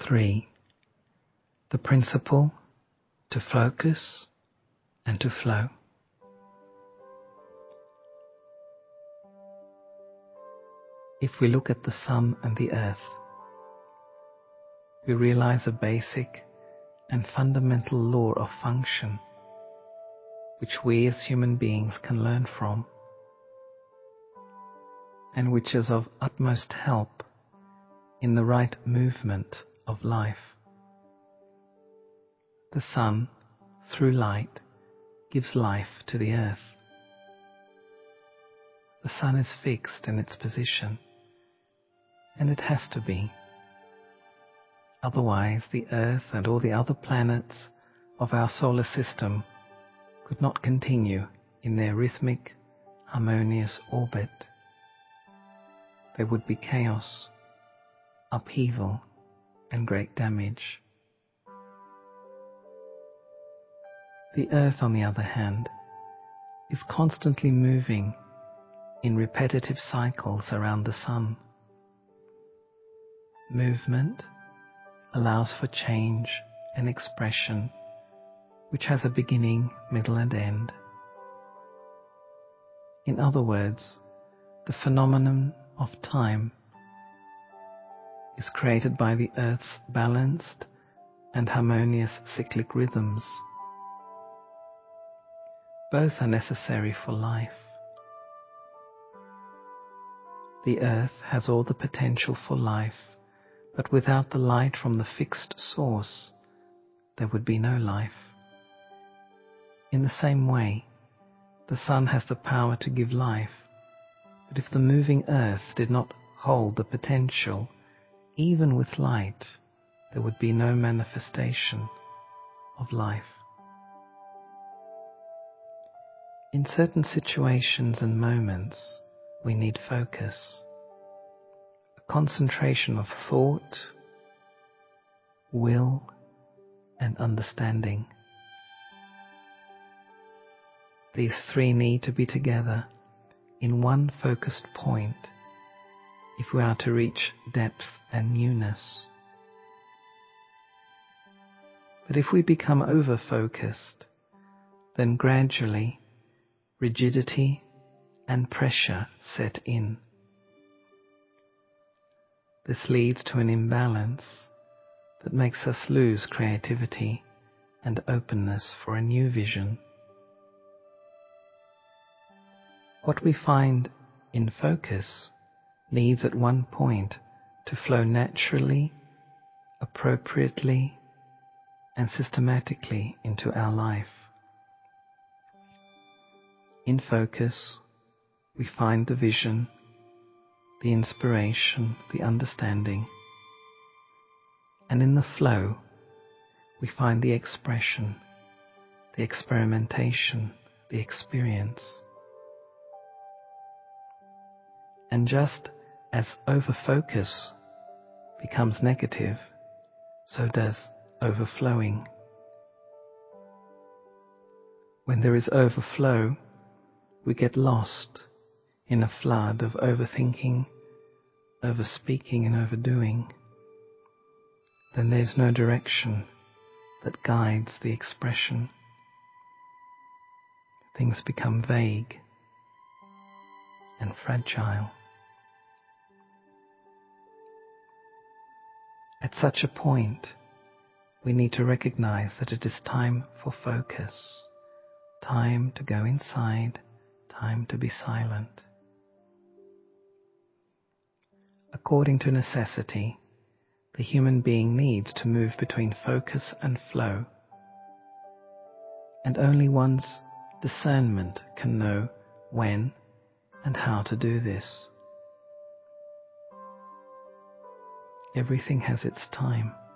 3. The principle to focus and to flow. If we look at the sun and the earth, we realize a basic and fundamental law of function which we as human beings can learn from, and which is of utmost help in the right movement of life. The sun, through light, gives life to the earth. The sun is fixed in its position, and it has to be. Otherwise, the earth and all the other planets of our solar system could not continue in their rhythmic, harmonious orbit. There would be chaos, upheaval, and great damage. The earth, on the other hand, is constantly moving in repetitive cycles around the sun. Movement allows for change and expression, which has a beginning, middle, and end. In other words, the phenomenon of time is created by the Earth's balanced and harmonious cyclic rhythms. Both are necessary for life. The Earth has all the potential for life, but without the light from the fixed source, there would be no life. In the same way, the sun has the power to give life, but if the moving earth did not hold the potential, even with light, there would be no manifestation of life. In certain situations and moments, we need focus, a concentration of thought, will, and understanding. These three need to be together in one focused point if we are to reach depth and newness. But if we become over-focused, then gradually rigidity and pressure set in. This leads to an imbalance that makes us lose creativity and openness for a new vision. What we find in focus needs at one point to flow naturally, appropriately, and systematically into our life. In focus, we find the vision, the inspiration, the understanding. And in the flow, we find the expression, the experimentation, the experience. And just as over-focus becomes negative, so does overflowing. When there is overflow, we get lost in a flood of overthinking, overspeaking, and overdoing. Then there's no direction that guides the expression. Things become vague and fragile. At such a point, we need to recognize that it is time for focus, time to go inside, time to be silent. According to necessity, the human being needs to move between focus and flow, and only one's discernment can know when and how to do this. Everything has its time.